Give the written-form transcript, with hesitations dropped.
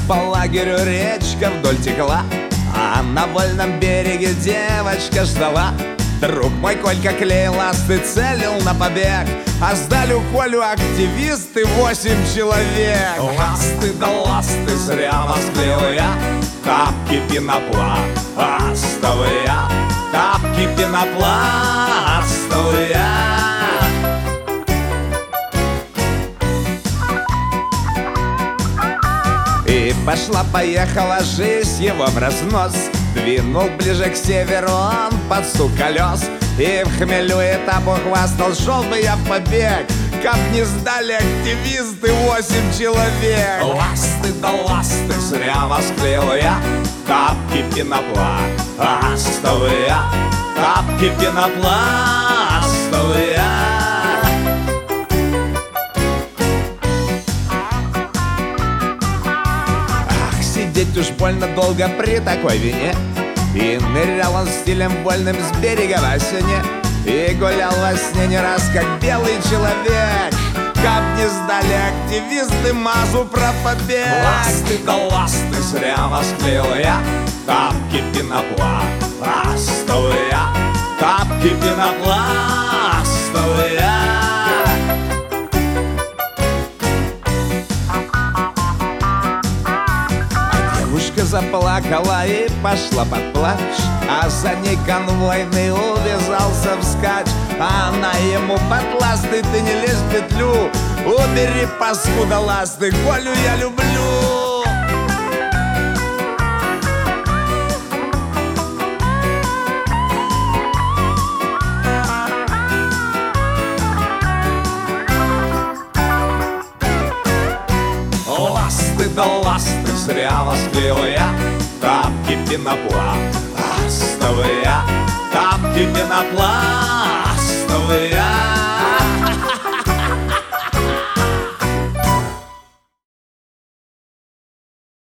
По лагерю речка вдоль текла, а на вольном береге девочка ждала. Друг мой Колька клей ласты целил на побег, а сдали у Колю активисты 8 человек. Ласты да ласты, зря восклеил я, тапки пенопластовые, тапки пенопластовые. И пошла-поехала жизнь его в разнос. Двинул ближе к северу он под стук колес, и в хмелю этапу хвастал: шел бы я в побег, как не сдали активисты 8 человек. Ласты да ласты, зря восклеил я, тапки пенопластовые, тапки пенопластовые. Сидеть уж больно долго при такой вине, и нырял он стилем вольным с берега в осене, и гулял во сне не раз, как белый человек. Как не сдали активисты мазу про побег. Ласты да ласты, зря восклеил я, тапки пенопластовые, тапки пенопластовые. Заплакала и пошла под плач, а за ней конвойный увязался вскачь. А она ему: под ласты ты не лезь в петлю, убери, паскуда, ласты, Колю я люблю. Ласты да ласты, зря восклеил я, тапки пенопластовые, тапки пенопластовые.